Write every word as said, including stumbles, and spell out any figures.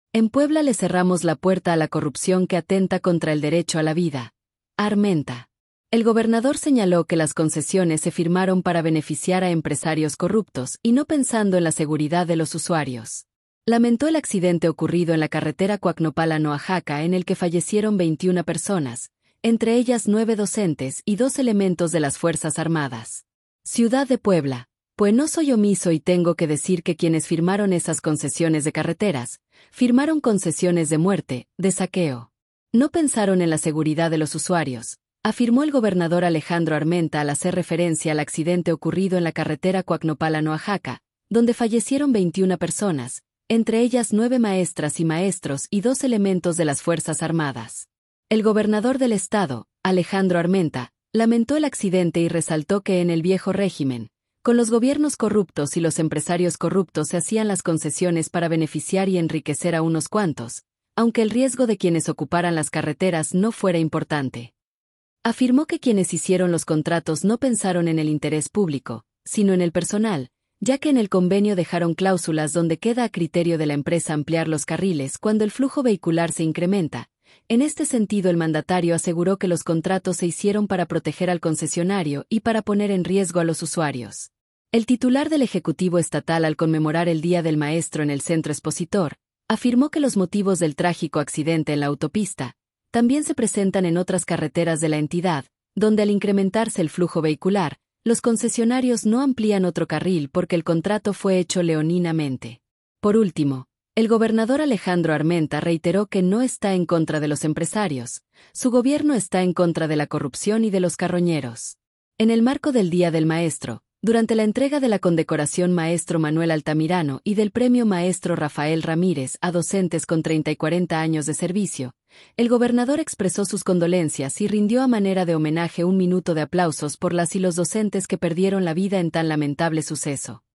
En Puebla le cerramos la puerta a la corrupción que atenta contra el derecho a la vida. Armenta. El gobernador señaló que las concesiones se firmaron para beneficiar a empresarios corruptos y no pensando en la seguridad de los usuarios. Lamentó el accidente ocurrido en la carretera Coacnopala-Oaxaca en el que fallecieron veintiuna personas, entre ellas nueve docentes y dos elementos de las Fuerzas Armadas. Ciudad de Puebla. Pues no soy omiso y tengo que decir que quienes firmaron esas concesiones de carreteras, firmaron concesiones de muerte, de saqueo. No pensaron en la seguridad de los usuarios, afirmó el gobernador Alejandro Armenta al hacer referencia al accidente ocurrido en la carretera Coacnopala-Oaxaca, donde fallecieron veintiuna personas, entre ellas nueve maestras y maestros y dos elementos de las Fuerzas Armadas. El gobernador del estado, Alejandro Armenta, lamentó el accidente y resaltó que en el viejo régimen, con los gobiernos corruptos y los empresarios corruptos se hacían las concesiones para beneficiar y enriquecer a unos cuantos, aunque el riesgo de quienes ocuparan las carreteras no fuera importante. Afirmó que quienes hicieron los contratos no pensaron en el interés público, sino en el personal, ya que en el convenio dejaron cláusulas donde queda a criterio de la empresa ampliar los carriles cuando el flujo vehicular se incrementa. En este sentido, el mandatario aseguró que los contratos se hicieron para proteger al concesionario y para poner en riesgo a los usuarios. El titular del Ejecutivo Estatal, al conmemorar el Día del Maestro en el Centro Expositor, afirmó que los motivos del trágico accidente en la autopista también se presentan en otras carreteras de la entidad, donde al incrementarse el flujo vehicular, los concesionarios no amplían otro carril porque el contrato fue hecho leoninamente. Por último, el gobernador Alejandro Armenta reiteró que no está en contra de los empresarios, su gobierno está en contra de la corrupción y de los carroñeros. En el marco del Día del Maestro, durante la entrega de la condecoración Maestro Manuel Altamirano y del Premio Maestro Rafael Ramírez a docentes con treinta y cuarenta años de servicio, el gobernador expresó sus condolencias y rindió a manera de homenaje un minuto de aplausos por las y los docentes que perdieron la vida en tan lamentable suceso.